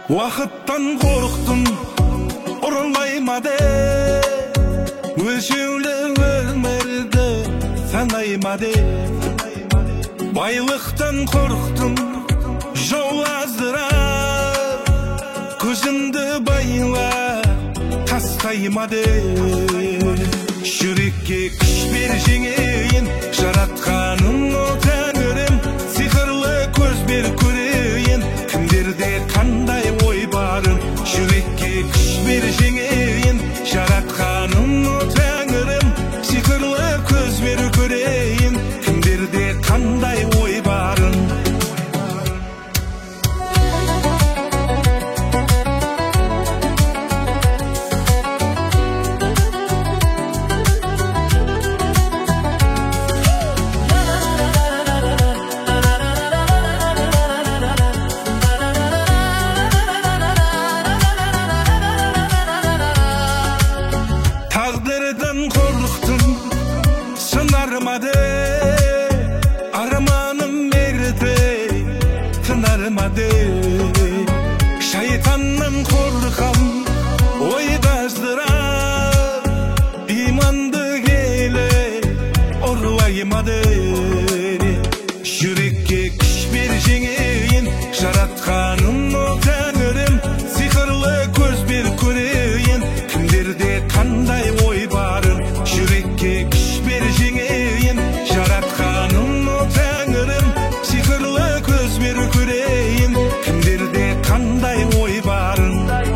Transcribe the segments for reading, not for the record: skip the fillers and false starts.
Vaqtdan qo'rqdim, urlaymadı. Ölçülü ölmedi, sanaymadı. Baylıktan korktum, jol azdırar. Gözümde bayla, tastaymadı. Şürikке kış berjеңейін, жаратқаным о тәңірім. Сиқырлы көз бер көрейін, кімдерде қандай ой барын. Шүрекке күш бержеңейін, жаратқаным о тәңірім. Сиқырлы көз бер көрейін, кімдерде қандай ой барын. Taqdirdan qo'rqdim, sınarmadı. Armanım merdi, tınarmadı. Şeytandan korkam, oydazdırar. İmandı gele, orlaymadı. Yürekке күш berjеңейін, жаратқаным о тәңірім. Сиқырлы көз бер көрейін, кімдерде қандай ой барын. Yürekке күш берjеңейін, жаратқаным о тәңірім. Сиқырлы көз бер көрейін, кімдерде қандай ой барын.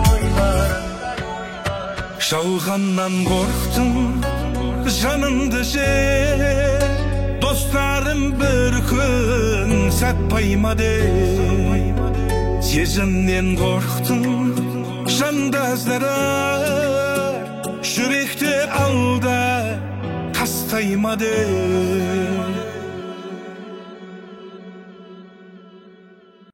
Жалғаннан қорқтым, жанымды жер. Dostlarım bir gün satpaymadı. Сезімнен қорқтым, жандазлары. Жүректі алда тастаймады.